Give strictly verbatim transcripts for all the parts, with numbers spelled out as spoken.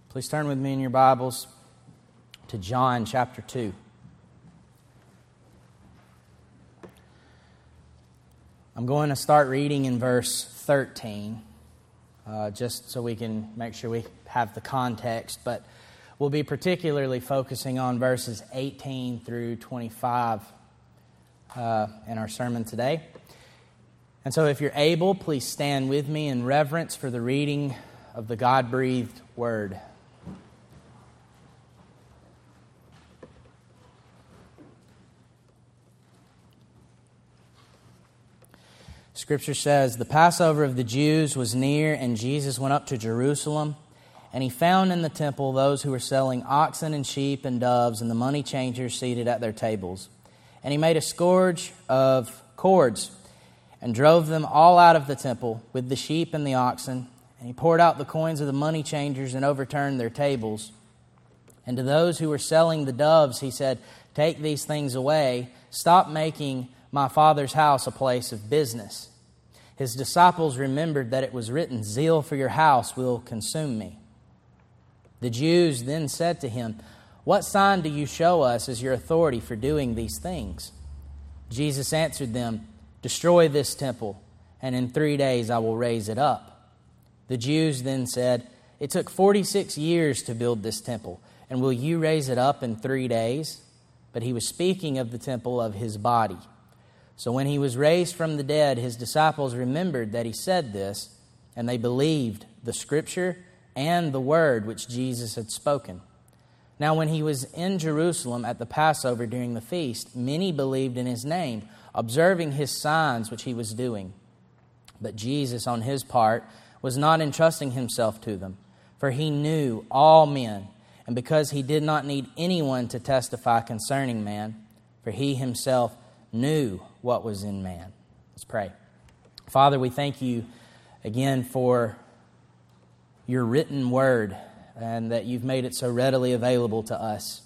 Please turn with me in your Bibles to John chapter two. I'm going to start reading in verse thirteen, uh, just so we can make sure we have the context, but we'll be particularly focusing on verses eighteen through twenty-five uh, in our sermon today. And so if you're able, please stand with me in reverence for the reading of the God-breathed Word. Scripture says, "The Passover of the Jews was near, and Jesus went up to Jerusalem, and he found in the temple those who were selling oxen and sheep and doves, and the money changers seated at their tables. And he made a scourge of cords, and drove them all out of the temple with the sheep and the oxen. And he poured out the coins of the money changers and overturned their tables. And to those who were selling the doves, he said, 'Take these things away. Stop making my Father's house a place of business.' His disciples remembered that it was written, 'Zeal for your house will consume me.' The Jews then said to him, 'What sign do you show us as your authority for doing these things?' Jesus answered them, 'Destroy this temple, and in three days I will raise it up.' The Jews then said, 'It took forty-six years to build this temple, and will you raise it up in three days?' But he was speaking of the temple of his body. So when he was raised from the dead, his disciples remembered that he said this, and they believed the Scripture and the word which Jesus had spoken. Now when he was in Jerusalem at the Passover during the feast, many believed in his name, observing his signs which he was doing. But Jesus, on his part, was not entrusting himself to them, for he knew all men, and because he did not need anyone to testify concerning man, for he himself knew what was in man." Let's pray. Father, we thank you again for your written word and that you've made it so readily available to us.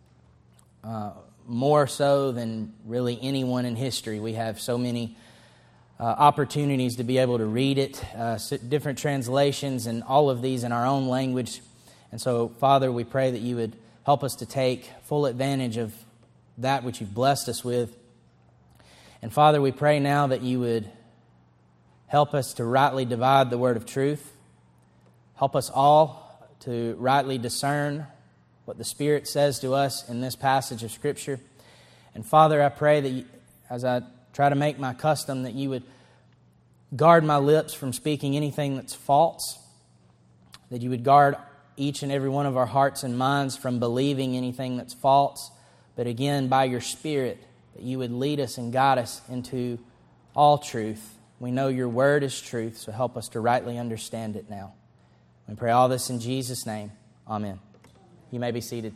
Uh, more so than really anyone in history. We have so many uh, opportunities to be able to read it, uh, different translations, and all of these in our own language. And so, Father, we pray that you would help us to take full advantage of that which you've blessed us with. And Father, we pray now that you would help us to rightly divide the word of truth. Help us all to rightly discern what the Spirit says to us in this passage of Scripture. And Father, I pray that you, as I try to make my custom, that you would guard my lips from speaking anything that's false, that you would guard each and every one of our hearts and minds from believing anything that's false, but again, by your Spirit, that you would lead us and guide us into all truth. We know your word is truth, so help us to rightly understand it now. We pray all this in Jesus' name. Amen. You may be seated.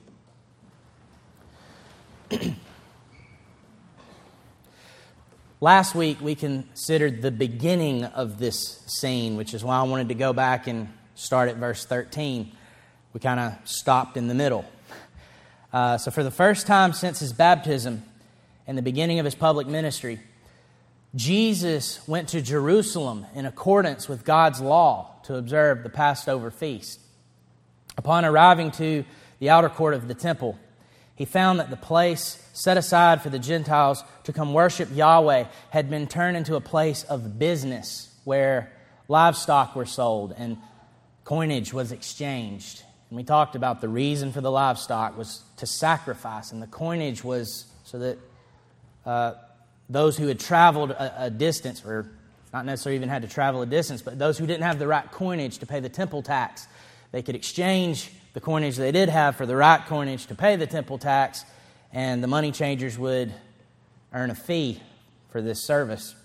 Last week, we considered the beginning of this scene, which is why I wanted to go back and start at verse thirteen. We kind of stopped in the middle. Uh, so for the first time since his baptism and the beginning of his public ministry, Jesus went to Jerusalem in accordance with God's law to observe the Passover feast. Upon arriving to the outer court of the temple, he found that the place set aside for the Gentiles to come worship Yahweh had been turned into a place of business where livestock were sold and coinage was exchanged. And we talked about the reason for the livestock was to sacrifice, and the coinage was so that uh, those who had traveled a, a distance, or not necessarily even had to travel a distance, but those who didn't have the right coinage to pay the temple tax, they could exchange the coinage they did have for the right coinage to pay the temple tax, and the money changers would earn a fee for this service.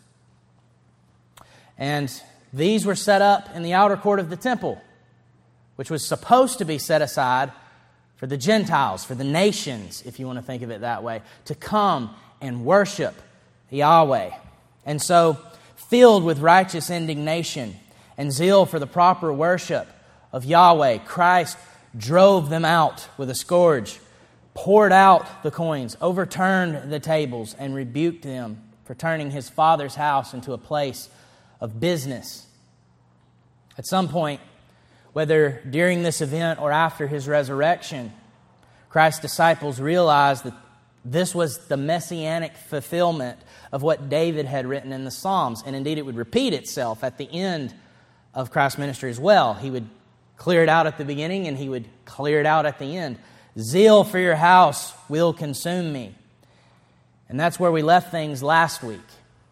And these were set up in the outer court of the temple, which was supposed to be set aside for the Gentiles, for the nations, if you want to think of it that way, to come and worship Yahweh. And so, filled with righteous indignation and zeal for the proper worship of Yahweh, Christ drove them out with a scourge, poured out the coins, overturned the tables, and rebuked them for turning his Father's house into a place of business. At some point, whether during this event or after his resurrection, Christ's disciples realized that this was the messianic fulfillment of what David had written in the Psalms. And indeed, it would repeat itself at the end of Christ's ministry as well. He would clear it out at the beginning and he would clear it out at the end. Zeal for your house will consume me. And that's where we left things last week.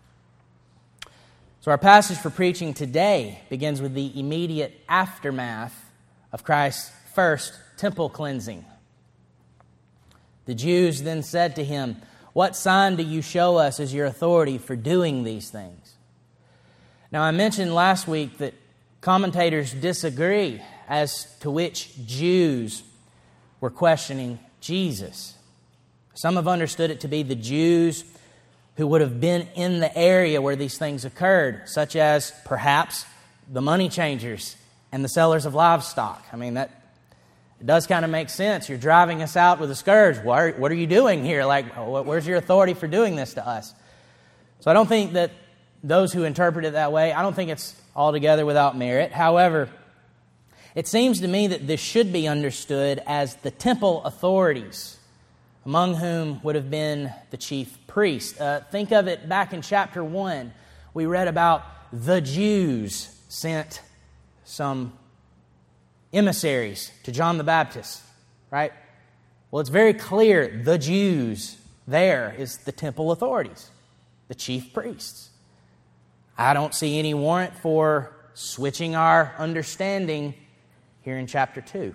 So our passage for preaching today begins with the immediate aftermath of Christ's first temple cleansing. The Jews then said to him, "What sign do you show us as your authority for doing these things?" Now, I mentioned last week that commentators disagree as to which Jews were questioning Jesus. Some have understood it to be the Jews who would have been in the area where these things occurred, such as perhaps the money changers and the sellers of livestock. I mean, that it does kind of make sense. You're driving us out with a scourge. What are, what are you doing here? Like, where's your authority for doing this to us? So I don't think that those who interpret it that way, I don't think it's altogether without merit. However, it seems to me that this should be understood as the temple authorities, among whom would have been the chief priest. Uh, think of it back in chapter one. We read about the Jews sent some emissaries to John the Baptist, right? Well, it's very clear the Jews there is the temple authorities, the chief priests. I don't see any warrant for switching our understanding here in chapter two.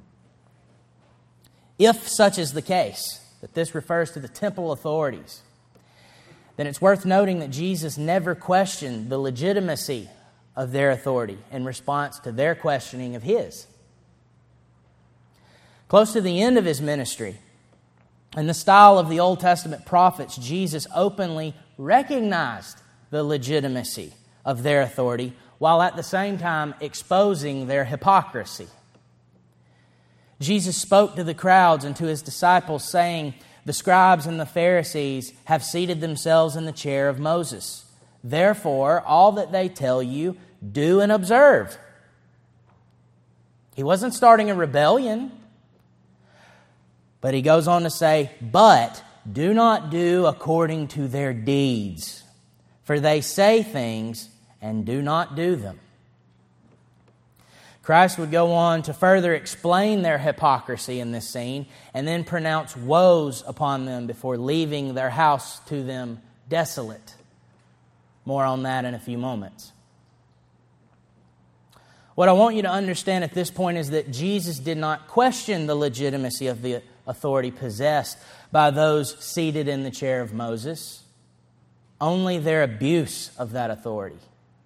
If such is the case, that this refers to the temple authorities, then it's worth noting that Jesus never questioned the legitimacy of their authority in response to their questioning of His. Close to the end of His ministry, in the style of the Old Testament prophets, Jesus openly recognized the legitimacy of their authority while at the same time exposing their hypocrisy. Jesus spoke to the crowds and to His disciples, saying, "The scribes and the Pharisees have seated themselves in the chair of Moses. Therefore, all that they tell you, do and observe." He wasn't starting a rebellion, but He goes on to say, "But do not do according to their deeds, for they say things and do not do them." Christ would go on to further explain their hypocrisy in this scene and then pronounce woes upon them before leaving their house to them desolate. More on that in a few moments. What I want you to understand at this point is that Jesus did not question the legitimacy of the authority possessed by those seated in the chair of Moses, only their abuse of that authority.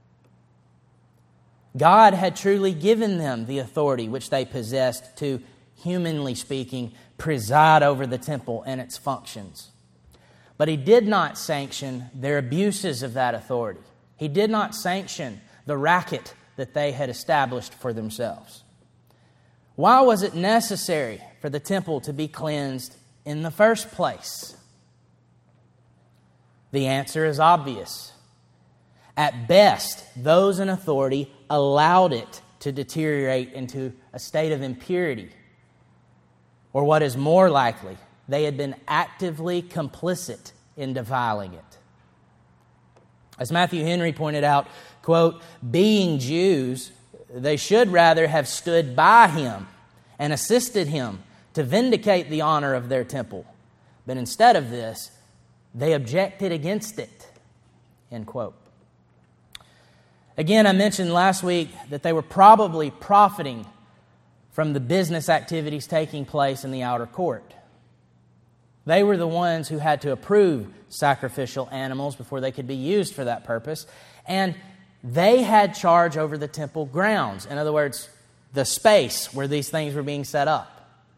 God had truly given them the authority which they possessed to, humanly speaking, preside over the temple and its functions. But He did not sanction their abuses of that authority. He did not sanction the racket that they had established for themselves. Why was it necessary for the temple to be cleansed in the first place? The answer is obvious. At best, those in authority allowed it to deteriorate into a state of impurity. Or what is more likely, they had been actively complicit in defiling it. As Matthew Henry pointed out, quote, "Being Jews, they should rather have stood by Him and assisted Him to vindicate the honor of their temple. But instead of this, they objected against it." End quote. Again, I mentioned last week that they were probably profiting from the business activities taking place in the outer court. They were the ones who had to approve sacrificial animals before they could be used for that purpose. And they had charge over the temple grounds. In other words, the space where these things were being set up.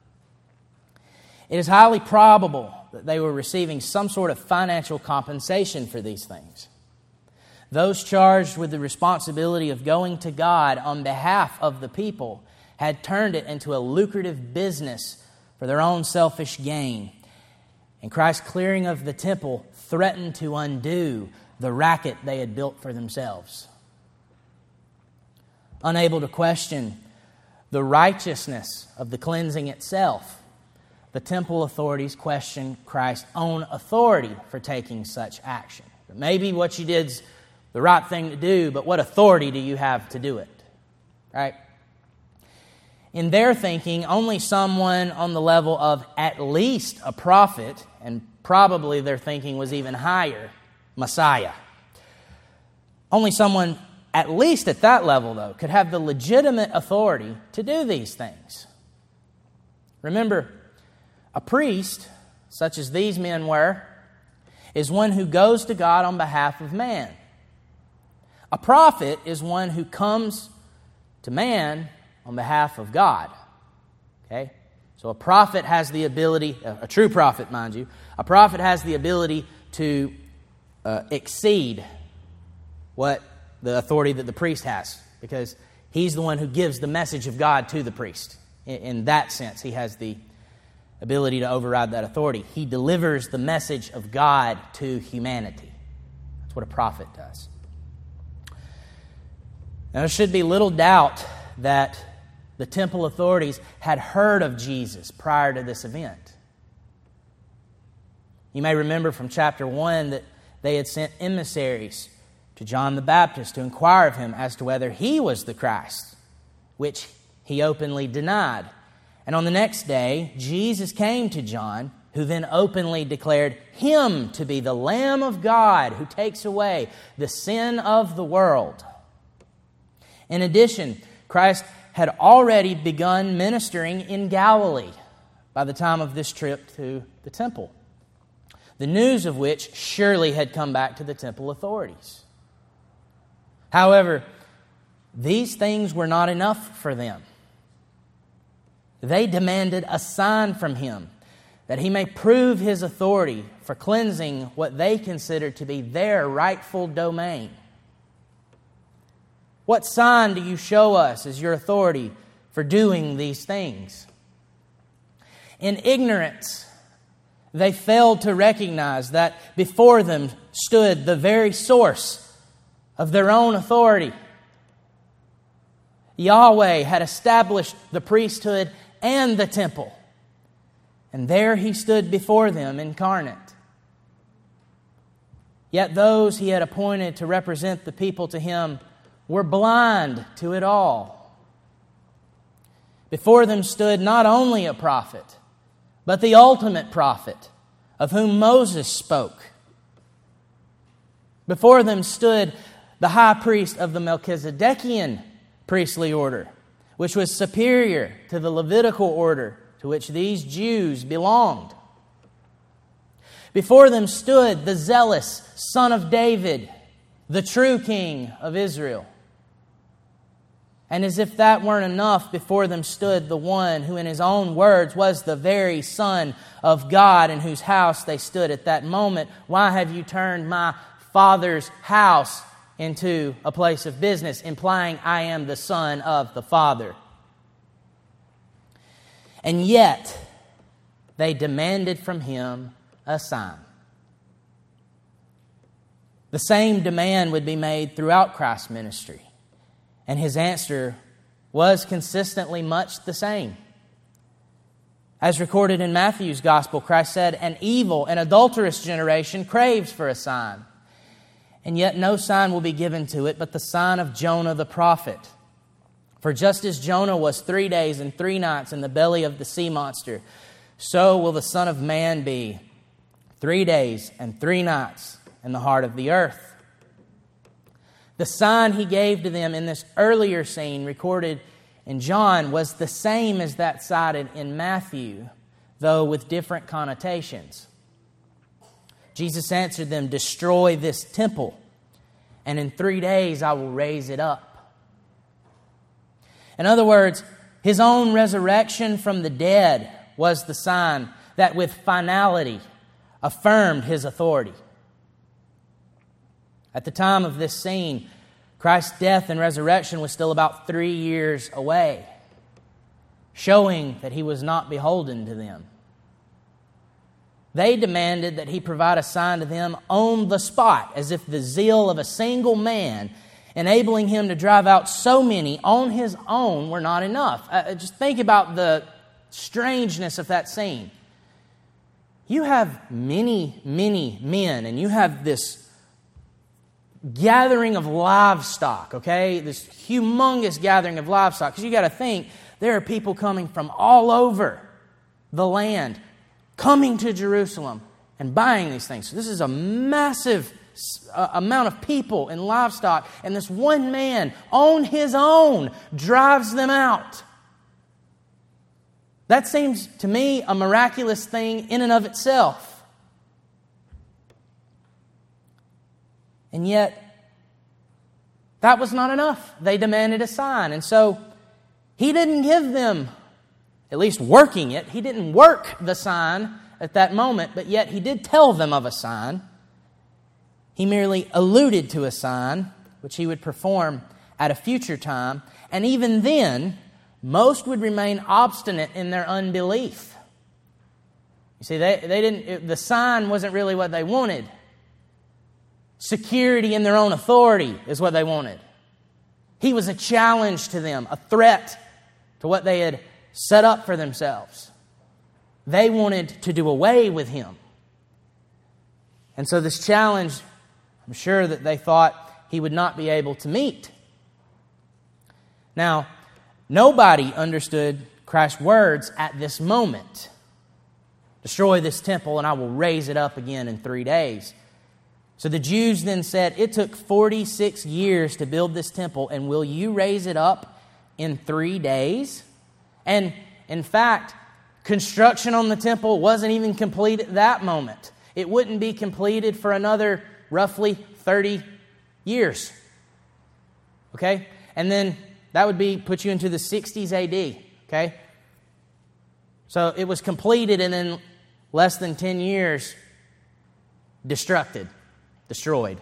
It is highly probable that they were receiving some sort of financial compensation for these things. Those charged with the responsibility of going to God on behalf of the people had turned it into a lucrative business for their own selfish gain. And Christ's clearing of the temple threatened to undo the racket they had built for themselves. Unable to question the righteousness of the cleansing itself, the temple authorities questioned Christ's own authority for taking such action. Maybe what you did's the right thing to do, but what authority do you have to do it? Right? In their thinking, only someone on the level of at least a prophet, and probably their thinking was even higher, Messiah. Only someone at least at that level, though, could have the legitimate authority to do these things. Remember, a priest, such as these men were, is one who goes to God on behalf of man. A prophet is one who comes to man on behalf of God. Okay? So a prophet has the ability, a true prophet, mind you, a prophet has the ability to uh, exceed what the authority that the priest has, because he's the one who gives the message of God to the priest. In, in that sense, he has the ability to override that authority. He delivers the message of God to humanity. That's what a prophet does. Now, there should be little doubt that the temple authorities had heard of Jesus prior to this event. You may remember from chapter one that they had sent emissaries to John the Baptist to inquire of him as to whether he was the Christ, which he openly denied. And on the next day, Jesus came to John, who then openly declared him to be the Lamb of God who takes away the sin of the world. In addition, Christ had already begun ministering in Galilee by the time of this trip to the temple, the news of which surely had come back to the temple authorities. However, these things were not enough for them. They demanded a sign from him that he may prove his authority for cleansing what they considered to be their rightful domain. What sign do you show us as your authority for doing these things? In ignorance, they failed to recognize that before them stood the very source of their own authority. Yahweh had established the priesthood and the temple, and there he stood before them incarnate. Yet those he had appointed to represent the people to him were blind to it all. Before them stood not only a prophet, but the ultimate prophet, of whom Moses spoke. Before them stood the high priest of the Melchizedekian priestly order, which was superior to the Levitical order to which these Jews belonged. Before them stood the zealous son of David, the true king of Israel. And as if that weren't enough, before them stood the one who in his own words was the very Son of God, in whose house they stood at that moment. Why have you turned my Father's house into a place of business, implying I am the Son of the Father? And yet, they demanded from him a sign. The same demand would be made throughout Christ's ministry, and his answer was consistently much the same. As recorded in Matthew's Gospel, Christ said, "An evil and adulterous generation craves for a sign, and yet no sign will be given to it but the sign of Jonah the prophet. For just as Jonah was three days and three nights in the belly of the sea monster, so will the Son of Man be three days and three nights in the heart of the earth." The sign he gave to them in this earlier scene recorded in John was the same as that cited in Matthew, though with different connotations. Jesus answered them, "Destroy this temple, and in three days I will raise it up." In other words, his own resurrection from the dead was the sign that with finality affirmed his authority. At the time of this scene, Christ's death and resurrection was still about three years away, showing that he was not beholden to them. They demanded that he provide a sign to them on the spot, as if the zeal of a single man enabling him to drive out so many on his own were not enough. Uh, just think about the strangeness of that scene. You have many, many men, and you have this gathering of livestock, okay? This humongous gathering of livestock. Because you got to think, there are people coming from all over the land, coming to Jerusalem and buying these things. So this is a massive uh, amount of people and livestock, and this one man on his own drives them out. That seems to me a miraculous thing in and of itself. And yet, that was not enough. They demanded a sign. And so, he didn't give them, at least working it, he didn't work the sign at that moment, but yet he did tell them of a sign. He merely alluded to a sign, which he would perform at a future time. And even then, most would remain obstinate in their unbelief. You see, they, they didn't. The sign wasn't really what they wanted. Security in their own authority is what they wanted. He was a challenge to them, a threat to what they had set up for themselves. They wanted to do away with him. And so this challenge, I'm sure that they thought he would not be able to meet. Now, nobody understood Christ's words at this moment. Destroy this temple and I will raise it up again in three days. So the Jews then said, it took forty-six years to build this temple, and will you raise it up in three days? And in fact, construction on the temple wasn't even complete at that moment. It wouldn't be completed for another roughly thirty years. Okay? And then that would be put you into the sixties A D. Okay? So it was completed and in less than ten years, destructed, destroyed.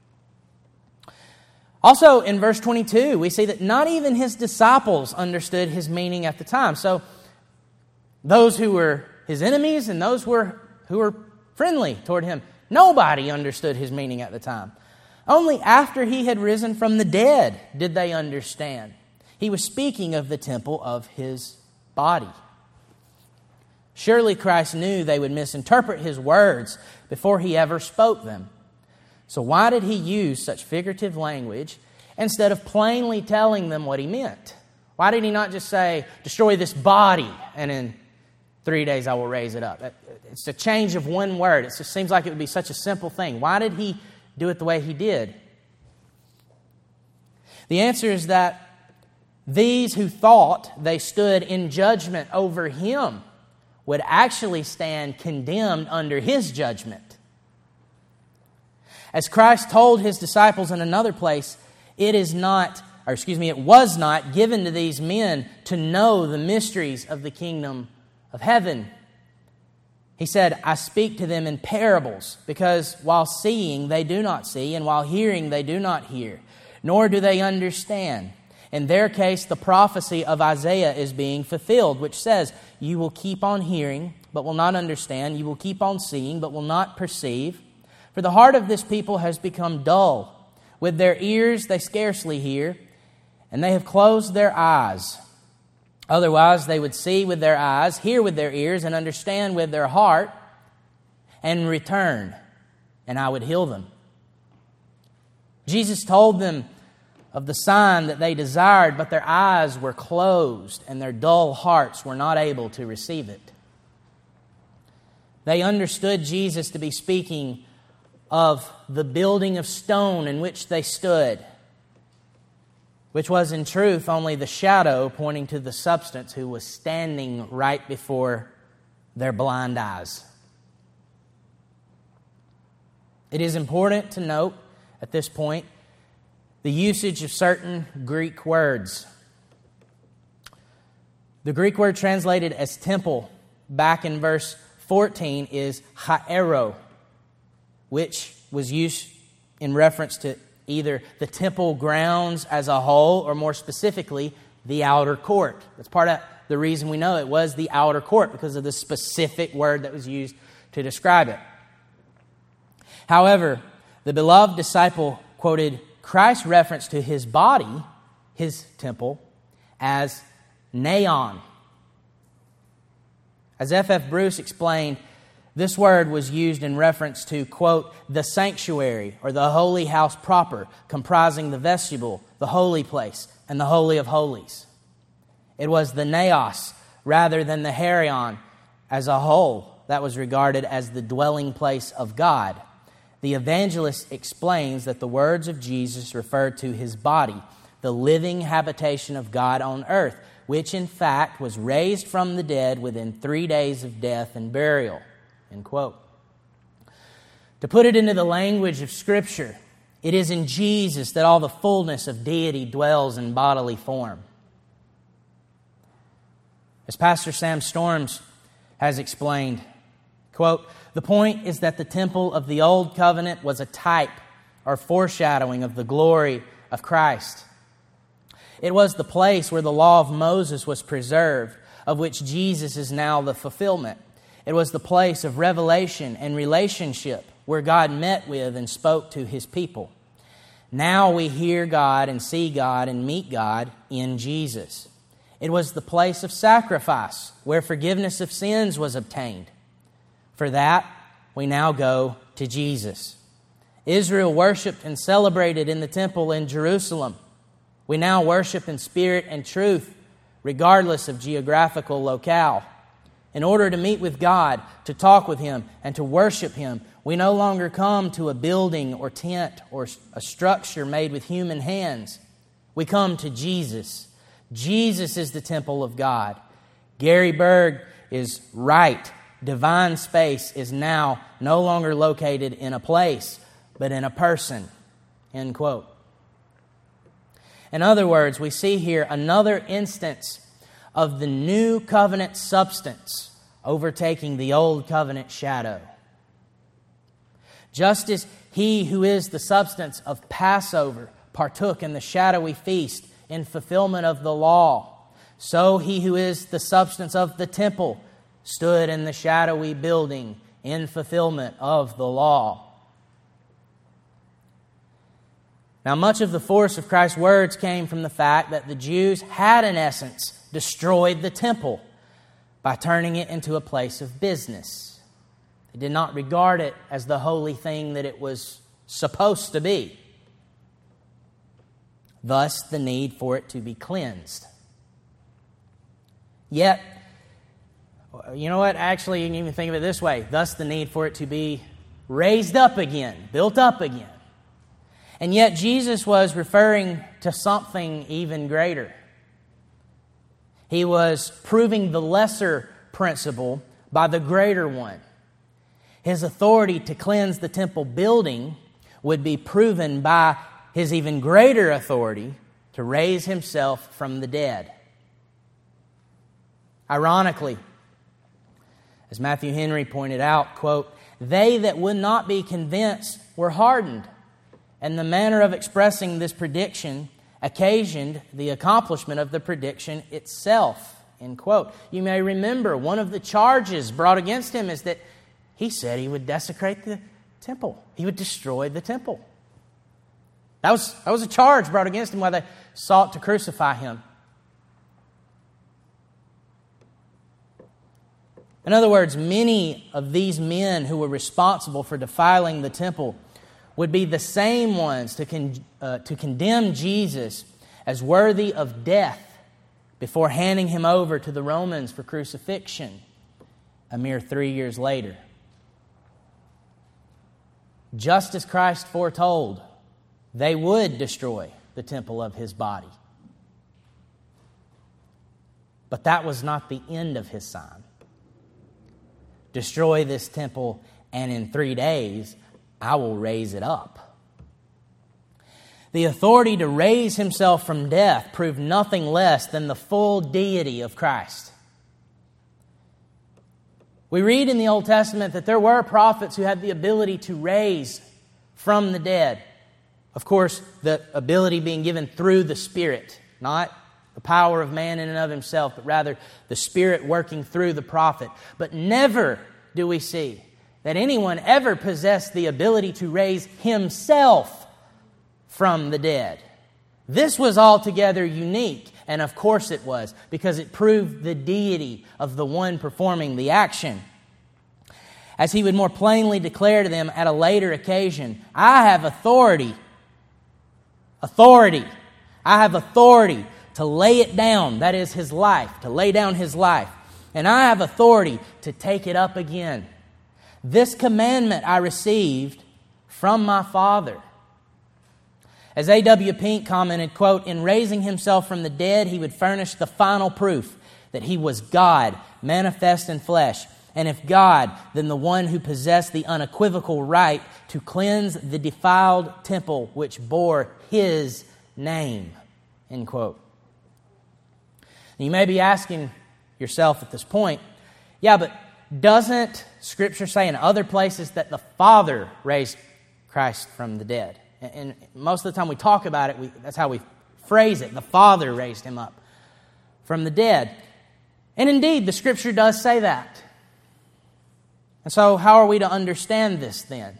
Also, in verse twenty-two, we see that not even his disciples understood his meaning at the time. So, those who were his enemies and those who were, who were friendly toward him, nobody understood his meaning at the time. Only after he had risen from the dead did they understand. He was speaking of the temple of his body. Surely Christ knew they would misinterpret his words before he ever spoke them. So why did he use such figurative language instead of plainly telling them what he meant? Why did he not just say, destroy this body, and in three days I will raise it up? It's a change of one word. It just seems like it would be such a simple thing. Why did he do it the way he did? The answer is that these who thought they stood in judgment over him would actually stand condemned under his judgment. As Christ told his disciples in another place, it is not, or excuse me, it was not given to these men to know the mysteries of the kingdom of heaven. He said, I speak to them in parables, because while seeing they do not see, and while hearing they do not hear, nor do they understand. In their case, the prophecy of Isaiah is being fulfilled, which says, you will keep on hearing, but will not understand. You will keep on seeing, but will not perceive. For the heart of this people has become dull. With their ears they scarcely hear, and they have closed their eyes. Otherwise they would see with their eyes, hear with their ears, and understand with their heart, and return, and I would heal them. Jesus told them of the sign that they desired, but their eyes were closed, and their dull hearts were not able to receive it. They understood Jesus to be speaking of the building of stone in which they stood, which was in truth only the shadow pointing to the substance who was standing right before their blind eyes. It is important to note at this point the usage of certain Greek words. The Greek word translated as temple back in verse fourteen is haero, which was used in reference to either the temple grounds as a whole, or more specifically, the outer court. That's part of the reason we know it was the outer court, because of the specific word that was used to describe it. However, the beloved disciple quoted Christ reference to his body, his temple, as neon. As F F Bruce explained, this word was used in reference to, quote, the sanctuary or the holy house proper, comprising the vestibule, the holy place, and the holy of holies. It was the naos rather than the herion as a whole that was regarded as the dwelling place of God. The evangelist explains that the words of Jesus referred to his body, the living habitation of God on earth, which in fact was raised from the dead within three days of death and burial. End quote. To put it into the language of Scripture, it is in Jesus that all the fullness of deity dwells in bodily form. As Pastor Sam Storms has explained, quote, the point is that the temple of the Old Covenant was a type or foreshadowing of the glory of Christ. It was the place where the law of Moses was preserved, of which Jesus is now the fulfillment. It was the place of revelation and relationship where God met with and spoke to His people. Now we hear God and see God and meet God in Jesus. It was the place of sacrifice where forgiveness of sins was obtained. For that, we now go to Jesus. Israel worshiped and celebrated in the temple in Jerusalem. We now worship in spirit and truth, regardless of geographical locale. In order to meet with God, to talk with Him, and to worship Him, we no longer come to a building or tent or a structure made with human hands. We come to Jesus. Jesus is the temple of God. Gary Berg is right. Divine space is now no longer located in a place, but in a person. End quote. In other words, we see here another instance of the new covenant substance overtaking the old covenant shadow. Just as He who is the substance of Passover partook in the shadowy feast in fulfillment of the law, so He who is the substance of the temple stood in the shadowy building in fulfillment of the law. Now, much of the force of Christ's words came from the fact that the Jews had, in essence, destroyed the temple by turning it into a place of business. They did not regard it as the holy thing that it was supposed to be. Thus, the need for it to be cleansed. Yet, you know what? Actually, you can even think of it this way. Thus, the need for it to be raised up again, built up again. And yet, Jesus was referring to something even greater. He was proving the lesser principle by the greater one. His authority to cleanse the temple building would be proven by His even greater authority to raise Himself from the dead. Ironically, as Matthew Henry pointed out, quote, they that would not be convinced were hardened, and the manner of expressing this prediction occasioned the accomplishment of the prediction itself, end quote. You may remember one of the charges brought against Him is that He said He would desecrate the temple. He would destroy the temple. That was, that was a charge brought against Him while they sought to crucify Him. In other words, many of these men who were responsible for defiling the temple would be the same ones to, con- uh, to condemn Jesus as worthy of death before handing Him over to the Romans for crucifixion a mere three years later. Just as Christ foretold, they would destroy the temple of His body. But that was not the end of His sign. Destroy this temple, and in three days I will raise it up. The authority to raise Himself from death proved nothing less than the full deity of Christ. We read in the Old Testament that there were prophets who had the ability to raise from the dead. Of course, the ability being given through the Spirit, not the power of man in and of himself, but rather the Spirit working through the prophet. But never do we see that anyone ever possessed the ability to raise himself from the dead. This was altogether unique, and of course it was, because it proved the deity of the one performing the action. As he would more plainly declare to them at a later occasion, I have authority, authority, I have authority to lay it down, that is his life, to lay down his life, and I have authority to take it up again. This commandment I received from my Father. As A W Pink commented, quote, in raising himself from the dead, he would furnish the final proof that he was God, manifest in flesh. And if God, then the one who possessed the unequivocal right to cleanse the defiled temple which bore his name, end quote. You may be asking yourself at this point, yeah, but doesn't Scripture say in other places that the Father raised Christ from the dead? And most of the time we talk about it, we, that's how we phrase it. The Father raised him up from the dead. And indeed, the Scripture does say that. And so how are we to understand this then?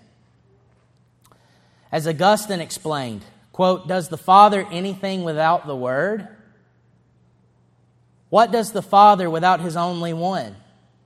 As Augustine explained, quote, does the Father anything without the Word? What does the Father without His only one?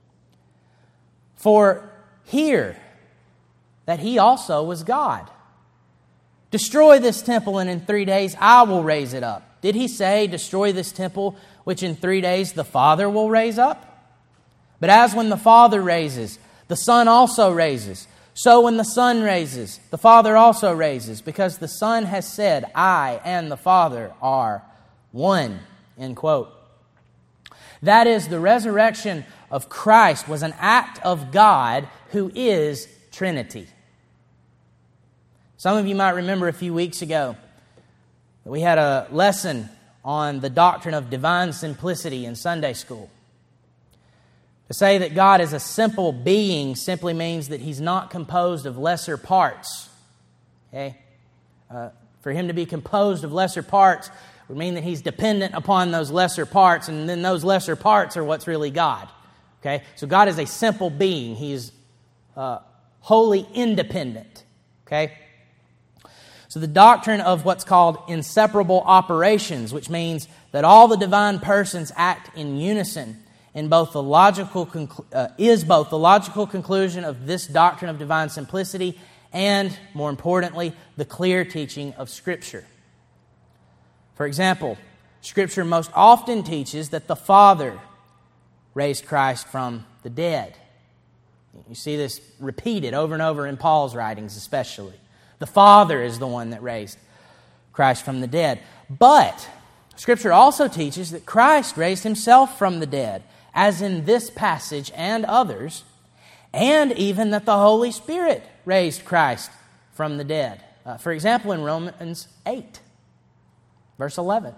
For hear that He also was God. Destroy this temple, and in three days I will raise it up. Did He say, destroy this temple, which in three days the Father will raise up? But as when the Father raises, the Son also raises. So when the Son raises, the Father also raises, because the Son has said, I and the Father are one. End quote. That is, the resurrection of Christ was an act of God who is Trinity. Some of you might remember a few weeks ago that we had a lesson on the doctrine of divine simplicity in Sunday school. To say that God is a simple being simply means that He's not composed of lesser parts. Okay? Uh, for Him to be composed of lesser parts would mean that He's dependent upon those lesser parts, and then those lesser parts are what's really God. Okay? So God is a simple being. He is uh, wholly independent. Okay? So the doctrine of what's called inseparable operations, which means that all the divine persons act in unison, in both the logical conclu- uh, is both the logical conclusion of this doctrine of divine simplicity and, more importantly, the clear teaching of Scripture. For example, Scripture most often teaches that the Father raised Christ from the dead. You see this repeated over and over in Paul's writings especially. The Father is the one that raised Christ from the dead. But Scripture also teaches that Christ raised Himself from the dead, as in this passage and others, and even that the Holy Spirit raised Christ from the dead. Uh, for example, in Romans eight, verse eleven.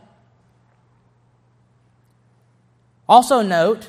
Also note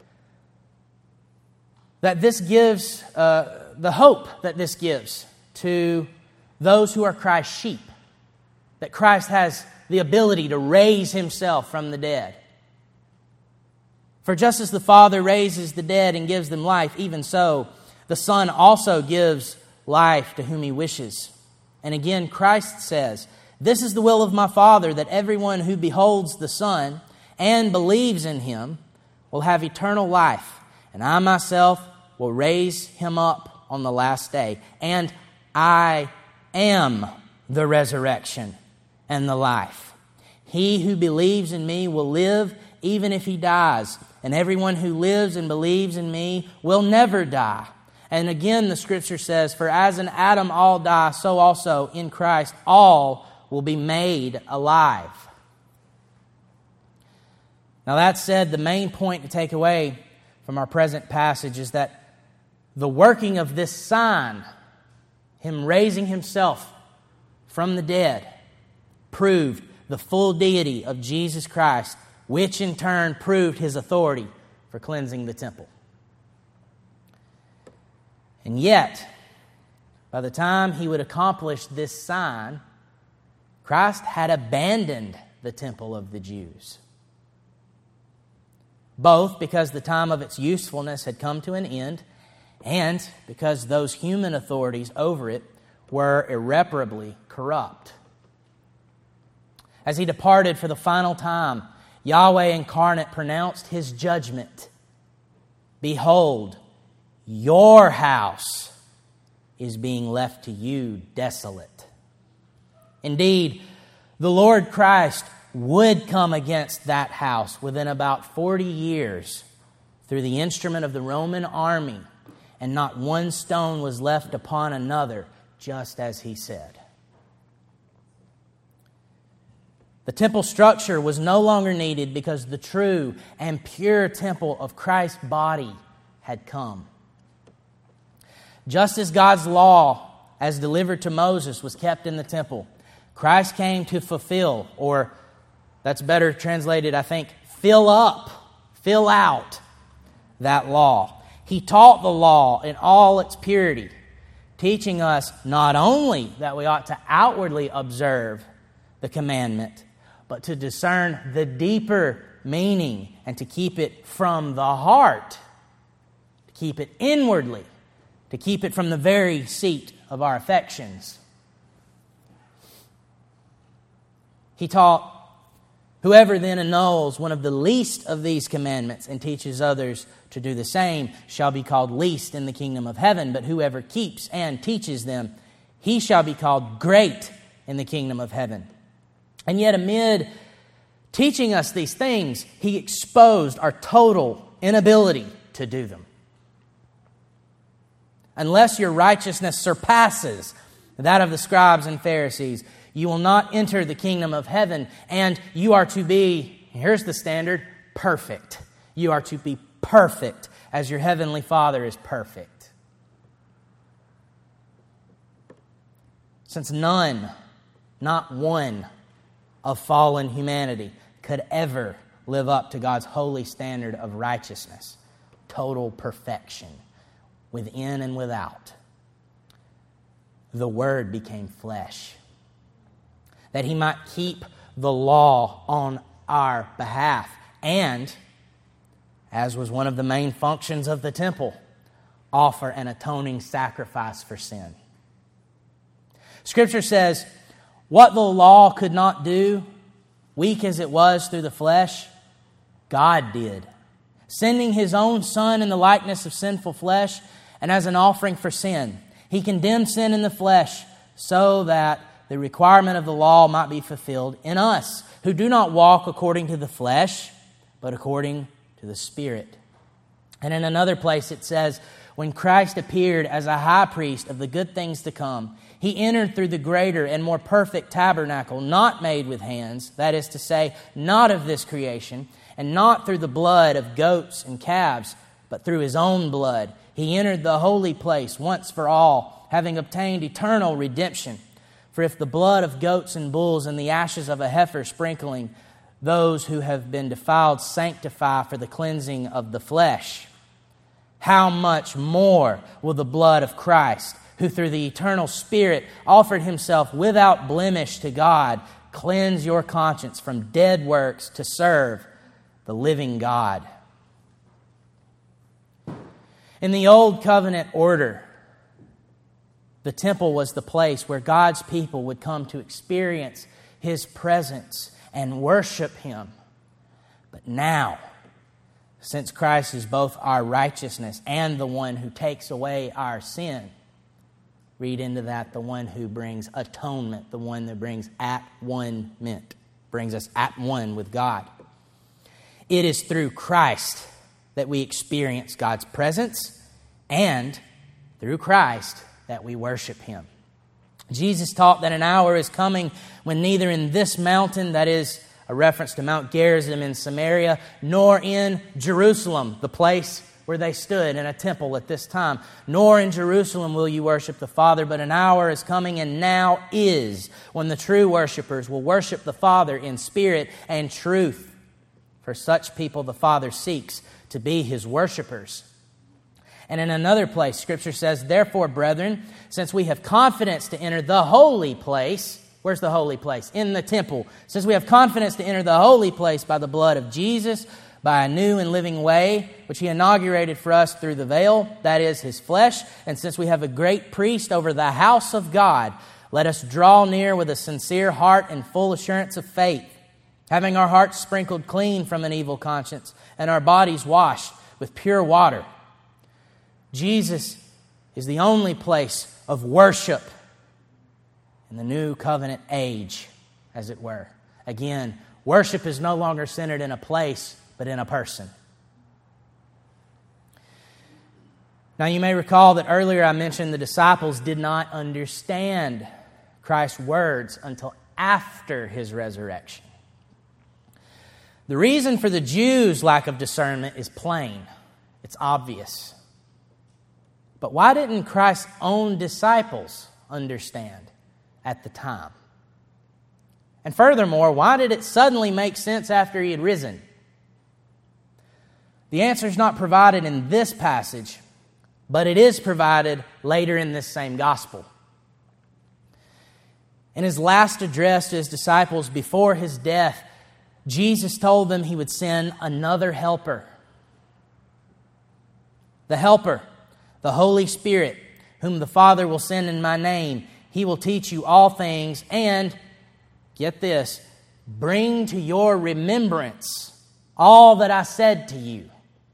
that this gives, uh, the hope that this gives to those who are Christ's sheep, that Christ has the ability to raise Himself from the dead. For just as the Father raises the dead and gives them life, even so, the Son also gives life to whom He wishes. And again, Christ says, this is the will of my Father, that everyone who beholds the Son and believes in Him will have eternal life, and I myself will raise him up on the last day. And I am the resurrection and the life. He who believes in me will live even if he dies, and everyone who lives and believes in me will never die. And again, the Scripture says, for as in Adam all die, so also in Christ all will be made alive. Now that said, the main point to take away from our present passage is that the working of this sign, Him raising Himself from the dead, proved the full deity of Jesus Christ, which in turn proved His authority for cleansing the temple. And yet, by the time He would accomplish this sign, Christ had abandoned the temple of the Jews. Both because the time of its usefulness had come to an end, and because those human authorities over it were irreparably corrupt. As He departed for the final time, Yahweh incarnate pronounced His judgment. Behold, your house is being left to you desolate. Indeed, the Lord Christ would come against that house within about forty years through the instrument of the Roman army, and not one stone was left upon another, just as He said. The temple structure was no longer needed because the true and pure temple of Christ's body had come. Just as God's law, as delivered to Moses, was kept in the temple, Christ came to fulfill, or that's better translated, I think, fill up, fill out that law. He taught the law in all its purity, teaching us not only that we ought to outwardly observe the commandment, but to discern the deeper meaning and to keep it from the heart, to keep it inwardly, to keep it from the very seat of our affections. He taught, whoever then annuls one of the least of these commandments and teaches others to do the same shall be called least in the kingdom of heaven, but whoever keeps and teaches them, he shall be called great in the kingdom of heaven. And yet amid teaching us these things, He exposed our total inability to do them. Unless your righteousness surpasses that of the scribes and Pharisees, you will not enter the kingdom of heaven, and you are to be, here's the standard, perfect. You are to be perfect as your heavenly Father is perfect. Since none, not one, of fallen humanity could ever live up to God's holy standard of righteousness, total perfection, within and without, the Word became flesh, that He might keep the law on our behalf, and, as was one of the main functions of the temple, offer an atoning sacrifice for sin. Scripture says, what the law could not do, weak as it was through the flesh, God did, sending His own Son in the likeness of sinful flesh and as an offering for sin. He condemned sin in the flesh so that the requirement of the law might be fulfilled in us, who do not walk according to the flesh, but according to the Spirit. And in another place it says, when Christ appeared as a high priest of the good things to come, He entered through the greater and more perfect tabernacle, not made with hands, that is to say, not of this creation, and not through the blood of goats and calves, but through His own blood. He entered the holy place once for all, having obtained eternal redemption. For if the blood of goats and bulls and the ashes of a heifer sprinkling those who have been defiled sanctify for the cleansing of the flesh, how much more will the blood of Christ, who through the eternal Spirit offered Himself without blemish to God, cleanse your conscience from dead works to serve the living God. In the Old Covenant order, the temple was the place where God's people would come to experience His presence and worship Him. But now, since Christ is both our righteousness and the one who takes away our sin, read into that the one who brings atonement, the one that brings at one-ment, brings us at one with God. It is through Christ that we experience God's presence, and through Christ that we worship Him. Jesus taught that an hour is coming when neither in this mountain, that is a reference to Mount Gerizim in Samaria, nor in Jerusalem, the place where they stood in a temple at this time, nor in Jerusalem will you worship the Father, but an hour is coming and now is when the true worshipers will worship the Father in spirit and truth. For such people the Father seeks to be His worshipers. And in another place, Scripture says, therefore, brethren, since we have confidence to enter the holy place, where's the holy place? In the temple. Since we have confidence to enter the holy place by the blood of Jesus, by a new and living way, which He inaugurated for us through the veil, that is His flesh, and since we have a great priest over the house of God, let us draw near with a sincere heart and full assurance of faith, having our hearts sprinkled clean from an evil conscience and our bodies washed with pure water. Jesus is the only place of worship in the new covenant age, as it were. Again, worship is no longer centered in a place, but in a person. Now, you may recall that earlier I mentioned the disciples did not understand Christ's words until after His resurrection. The reason for the Jews' lack of discernment is plain. It's obvious. But why didn't Christ's own disciples understand at the time? And furthermore, why did it suddenly make sense after He had risen? The answer is not provided in this passage, but it is provided later in this same gospel. In His last address to His disciples before His death, Jesus told them He would send another helper. The helper, the Holy Spirit, whom the Father will send in my name. He will teach you all things and, get this, bring to your remembrance all that I said to you.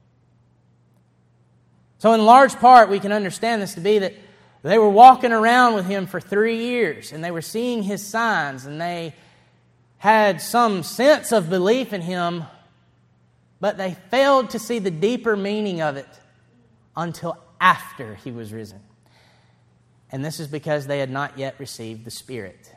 So in large part, we can understand this to be that they were walking around with Him for three years and they were seeing His signs and they had some sense of belief in Him, but they failed to see the deeper meaning of it until after He was risen. And this is because they had not yet received the Spirit.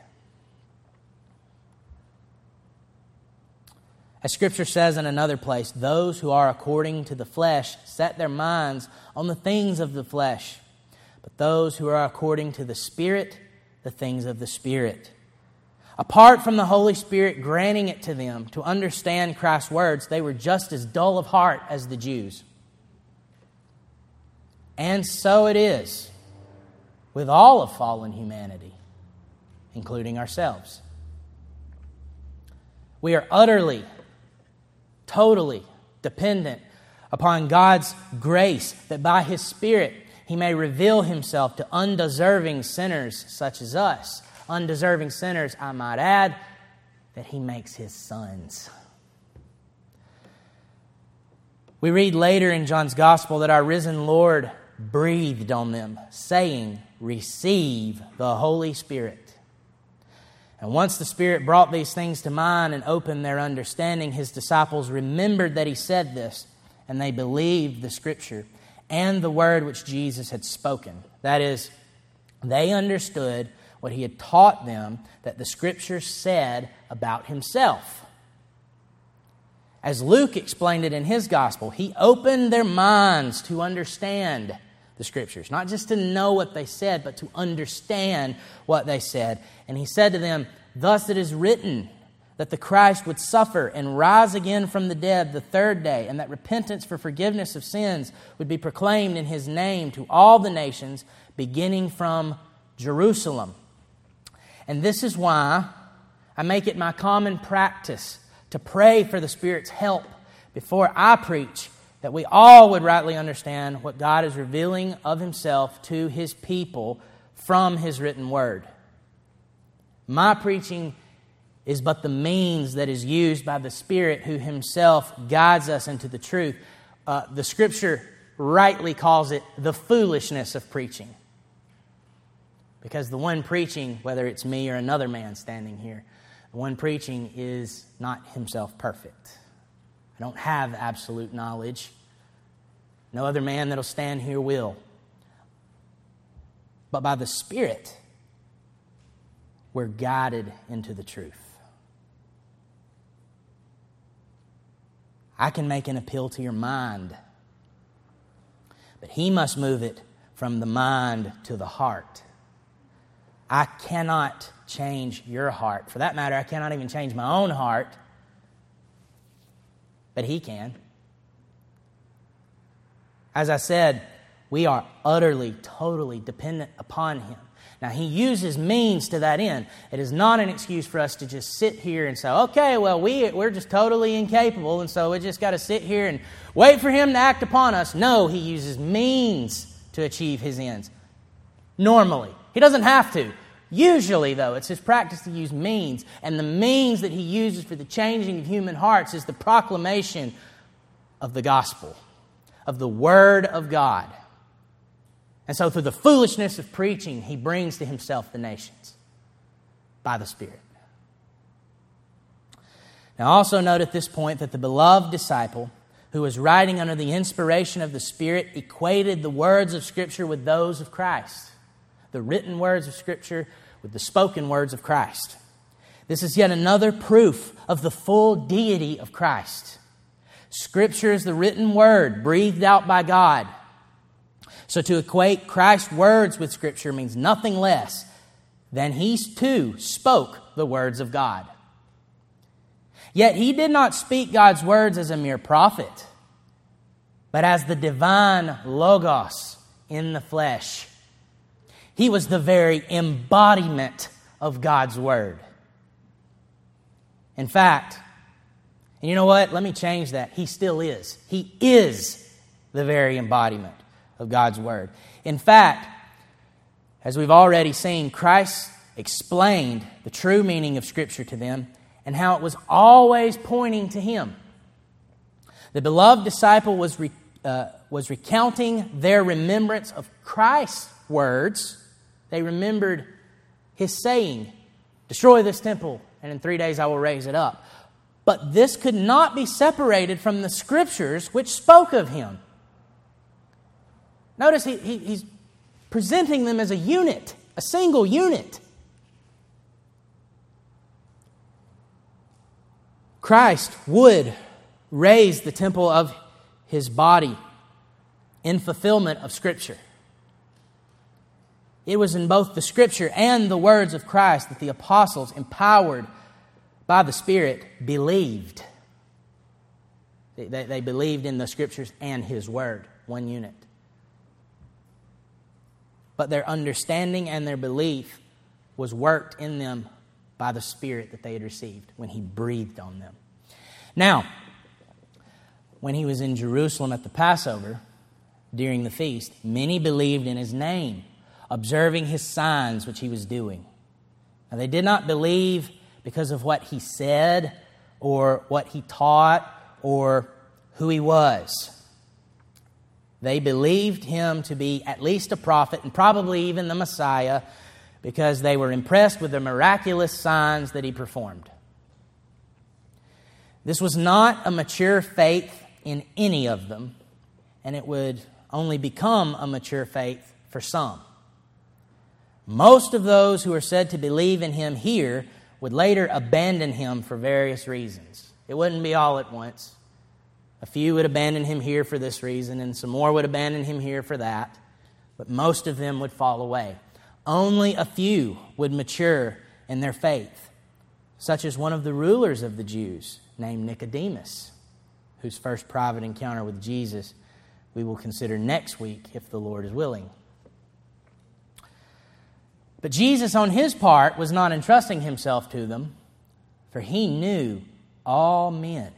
As Scripture says in another place, those who are according to the flesh set their minds on the things of the flesh, but those who are according to the Spirit, the things of the Spirit. Apart from the Holy Spirit granting it to them to understand Christ's words, they were just as dull of heart as the Jews. And so it is with all of fallen humanity, including ourselves. We are utterly, totally dependent upon God's grace that by His Spirit He may reveal Himself to undeserving sinners such as us. Undeserving sinners, I might add, that He makes His sons. We read later in John's Gospel that our risen Lord breathed on them, saying, "Receive the Holy Spirit." And once the Spirit brought these things to mind and opened their understanding, His disciples remembered that He said this, and they believed the Scripture and the word which Jesus had spoken. That is, they understood what He had taught them that the Scripture said about Himself. As Luke explained it in his Gospel, He opened their minds to understand the Scriptures. Not just to know what they said, but to understand what they said. And He said to them, "Thus it is written, that the Christ would suffer and rise again from the dead the third day, and that repentance for forgiveness of sins would be proclaimed in His name to all the nations, beginning from Jerusalem." And this is why I make it my common practice to pray for the Spirit's help before I preach, that we all would rightly understand what God is revealing of Himself to His people from His written Word. My preaching is but the means that is used by the Spirit who Himself guides us into the truth. Uh, the Scripture rightly calls it the foolishness of preaching. Because the one preaching, whether it's me or another man standing here, the one preaching is not himself perfect. I don't have absolute knowledge. No other man that'll stand here will. But by the Spirit, we're guided into the truth. I can make an appeal to your mind, but He must move it from the mind to the heart. I cannot change your heart. For that matter, I cannot even change my own heart, but He can. As I said, we are utterly, totally dependent upon Him. Now, He uses means to that end. It is not an excuse for us to just sit here and say, okay, well, we, we're just totally incapable, and so we just got to sit here and wait for Him to act upon us. No, He uses means to achieve His ends. Normally. He doesn't have to. Usually, though, it's his practice to use means, and the means that he uses for the changing of human hearts is the proclamation of the gospel, of the Word of God. And so through the foolishness of preaching, he brings to himself the nations by the Spirit. Now also note at this point that the beloved disciple, who was writing under the inspiration of the Spirit, equated the words of Scripture with those of Christ. The written words of Scripture with the spoken words of Christ. This is yet another proof of the full deity of Christ. Scripture is the written word breathed out by God. So to equate Christ's words with Scripture means nothing less than he too spoke the words of God. Yet he did not speak God's words as a mere prophet, but as the divine Logos in the flesh. He was the very embodiment of God's Word. In fact, and you know what? Let me change that. He still is. He is the very embodiment of God's Word. In fact, as we've already seen, Christ explained the true meaning of Scripture to them and how it was always pointing to Him. The beloved disciple was, re, uh, was recounting their remembrance of Christ's words. They remembered His saying, "Destroy this temple, and in three days I will raise it up." But this could not be separated from the Scriptures which spoke of Him. Notice he, he, he's presenting them as a unit, a single unit. Christ would raise the temple of His body in fulfillment of Scripture. It was in both the Scripture and the words of Christ that the apostles, empowered by the Spirit, believed. They, they, they believed in the Scriptures and His Word, one unit. But their understanding and their belief was worked in them by the Spirit that they had received when He breathed on them. Now, when He was in Jerusalem at the Passover, during the feast, many believed in His name, observing His signs which He was doing. Now, they did not believe because of what He said or what He taught or who He was. They believed Him to be at least a prophet and probably even the Messiah because they were impressed with the miraculous signs that He performed. This was not a mature faith in any of them, and it would only become a mature faith for some. Most of those who are said to believe in Him here would later abandon Him for various reasons. It wouldn't be all at once. A few would abandon Him here for this reason, and some more would abandon Him here for that. But most of them would fall away. Only a few would mature in their faith, such as one of the rulers of the Jews named Nicodemus, whose first private encounter with Jesus we will consider next week if the Lord is willing. But Jesus, on His part, was not entrusting Himself to them, for He knew all men.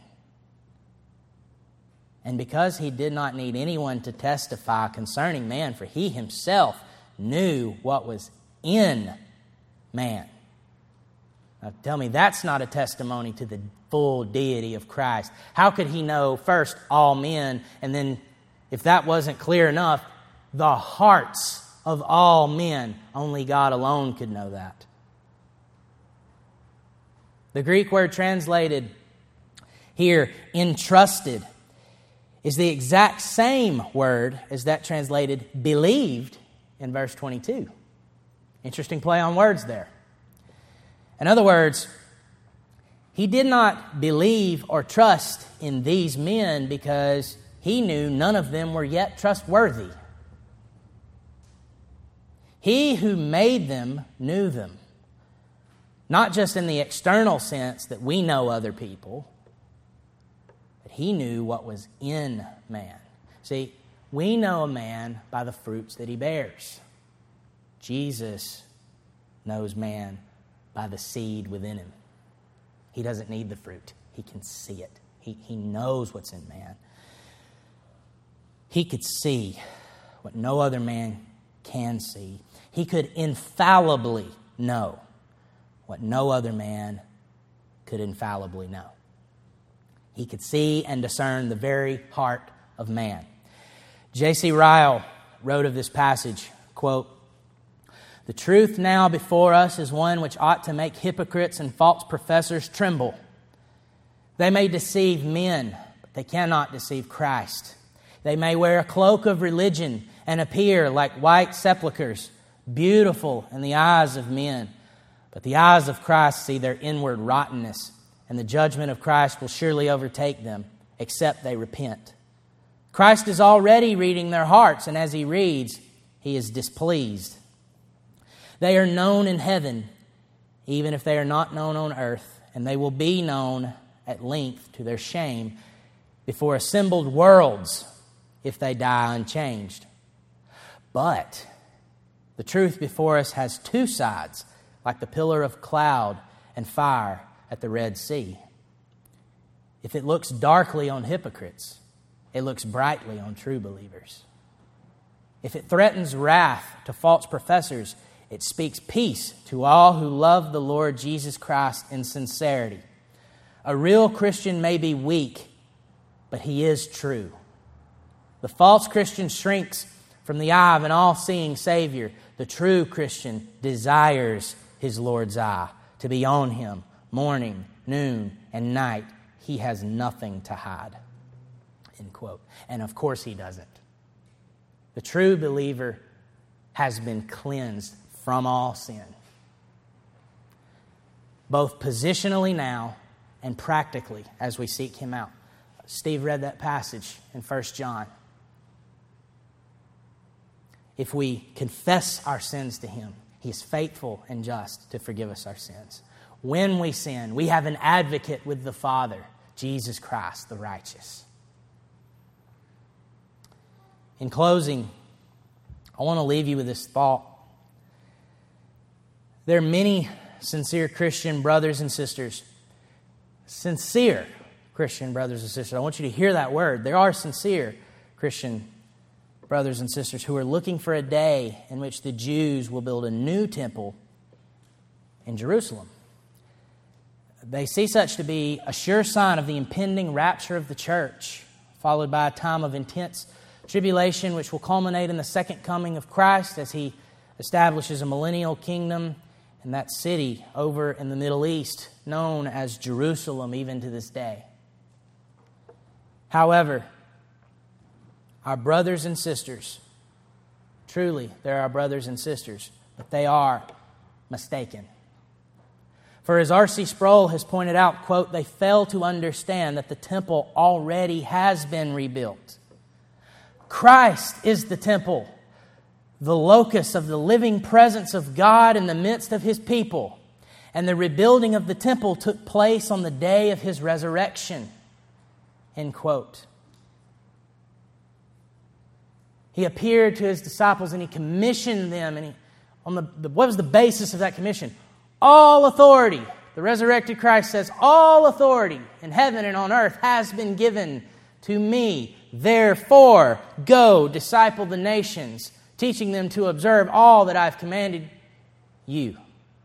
And because He did not need anyone to testify concerning man, for He Himself knew what was in man. Now tell me, that's not a testimony to the full deity of Christ. How could He know first all men, and then, if that wasn't clear enough, the hearts of all men? Only God alone could know that. The Greek word translated here, entrusted, is the exact same word as that translated believed in verse twenty-two. Interesting play on words there. In other words, He did not believe or trust in these men because He knew none of them were yet trustworthy. He who made them knew them, not just in the external sense that we know other people, but He knew what was in man. See, we know a man by the fruits that he bears. Jesus knows man by the seed within him. He doesn't need the fruit. He can see it. He, he knows what's in man. He could see what no other man can see. He could infallibly know what no other man could infallibly know. He could see and discern the very heart of man. J C Ryle wrote of this passage, quote, "The truth now before us is one which ought to make hypocrites and false professors tremble. They may deceive men, but they cannot deceive Christ. They may wear a cloak of religion and appear like white sepulchres, beautiful in the eyes of men. But the eyes of Christ see their inward rottenness, and the judgment of Christ will surely overtake them, except they repent. Christ is already reading their hearts, and as He reads, He is displeased. They are known in heaven, even if they are not known on earth, and they will be known at length to their shame before assembled worlds if they die unchanged. But the truth before us has two sides, like the pillar of cloud and fire at the Red Sea. If it looks darkly on hypocrites, it looks brightly on true believers. If it threatens wrath to false professors, it speaks peace to all who love the Lord Jesus Christ in sincerity. A real Christian may be weak, but he is true. The false Christian shrinks from the eye of an all-seeing Savior. The true Christian desires his Lord's eye, to be on him morning, noon, and night. He has nothing to hide." End quote. And of course he doesn't. The true believer has been cleansed from all sin, both positionally now and practically as we seek Him out. Steve read that passage in First John. If we confess our sins to Him, He is faithful and just to forgive us our sins. When we sin, we have an advocate with the Father, Jesus Christ, the righteous. In closing, I want to leave you with this thought. There are many sincere Christian brothers and sisters. Sincere Christian brothers and sisters. I want you to hear that word. There are sincere Christian brothers and sisters who are looking for a day in which the Jews will build a new temple in Jerusalem. They see such to be a sure sign of the impending rapture of the church, followed by a time of intense tribulation, which will culminate in the second coming of Christ as He establishes a millennial kingdom in that city over in the Middle East, known as Jerusalem even to this day. However, our brothers and sisters, truly, they're our brothers and sisters, but they are mistaken. For as R C Sproul has pointed out, quote, "They fail to understand that the temple already has been rebuilt. Christ is the temple, the locus of the living presence of God in the midst of His people. And the rebuilding of the temple took place on the day of His resurrection." End quote. He appeared to His disciples and He commissioned them. And he, on the, the what was the basis of that commission? All authority. The resurrected Christ says, all authority in heaven and on earth has been given to me. Therefore, go, disciple the nations, teaching them to observe all that I've commanded you.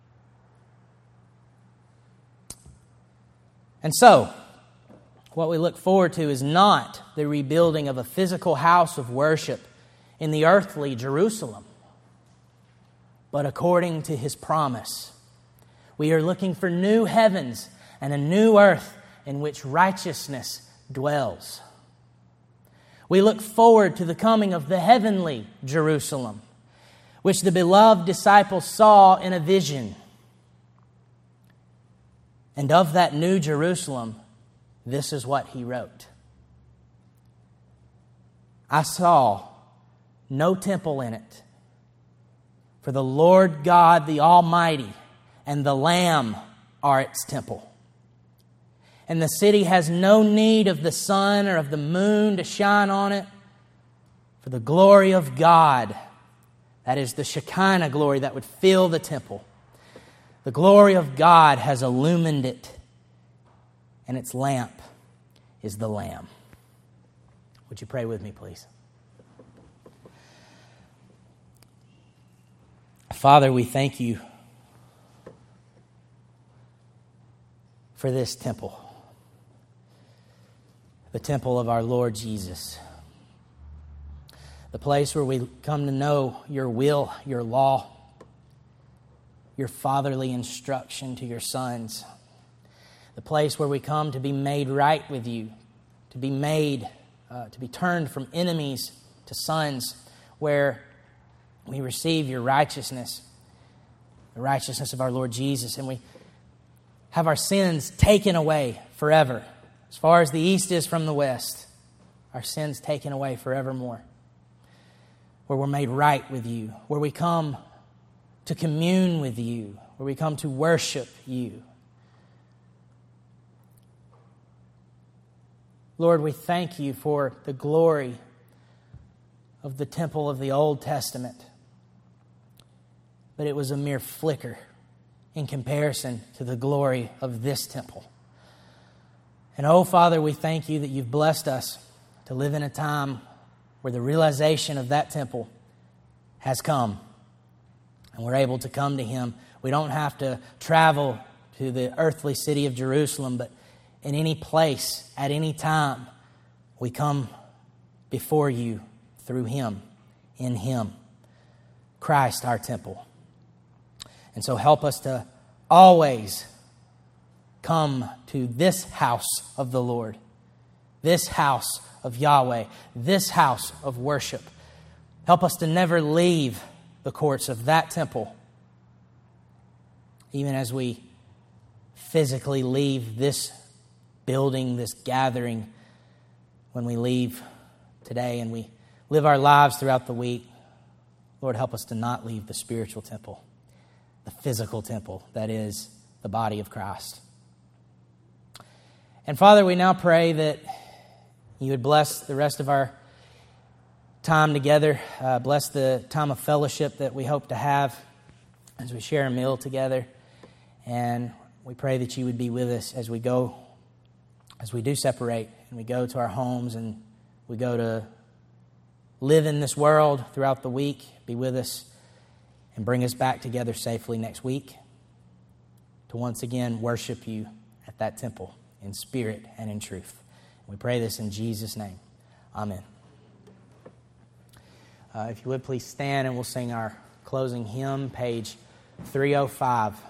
And so, what we look forward to is not the rebuilding of a physical house of worship in the earthly Jerusalem, but according to His promise, we are looking for new heavens and a new earth in which righteousness dwells. We look forward to the coming of the heavenly Jerusalem, which the beloved disciples saw in a vision. And of that new Jerusalem, this is what he wrote. "I saw no temple in it, for the Lord God the Almighty and the Lamb are its temple. And the city has no need of the sun or of the moon to shine on it, for the glory of God," that is the Shekinah glory that would fill the temple, "the glory of God has illumined it, and its lamp is the Lamb." Would you pray with me, please? Father, we thank You for this temple, the temple of our Lord Jesus, the place where we come to know your will, your law, your fatherly instruction to your sons, the place where we come to be made right with you, to be made, uh, to be turned from enemies to sons, where we receive your righteousness, the righteousness of our Lord Jesus, and we have our sins taken away forever. As far as the east is from the west, our sins taken away forevermore. Where we're made right with you, where we come to commune with you, where we come to worship you. Lord, we thank you for the glory of the temple of the Old Testament. But it was a mere flicker in comparison to the glory of this temple. And oh, Father, we thank you that you've blessed us to live in a time where the realization of that temple has come. And we're able to come to Him. We don't have to travel to the earthly city of Jerusalem, but in any place, at any time, we come before you through Him, in Him, Christ our temple. And so help us to always come to this house of the Lord, this house of Yahweh, this house of worship. Help us to never leave the courts of that temple, even as we physically leave this building, this gathering, when we leave today and we live our lives throughout the week. Lord, help us to not leave the spiritual temple, the physical temple that is the body of Christ. And Father, we now pray that you would bless the rest of our time together. Uh, bless the time of fellowship that we hope to have as we share a meal together. And we pray that you would be with us as we go, as we do separate and we go to our homes and we go to live in this world throughout the week. Be with us and bring us back together safely next week to once again worship you at that temple in spirit and in truth. We pray this in Jesus' name. Amen. Uh, if you would please stand and we'll sing our closing hymn, page three oh five.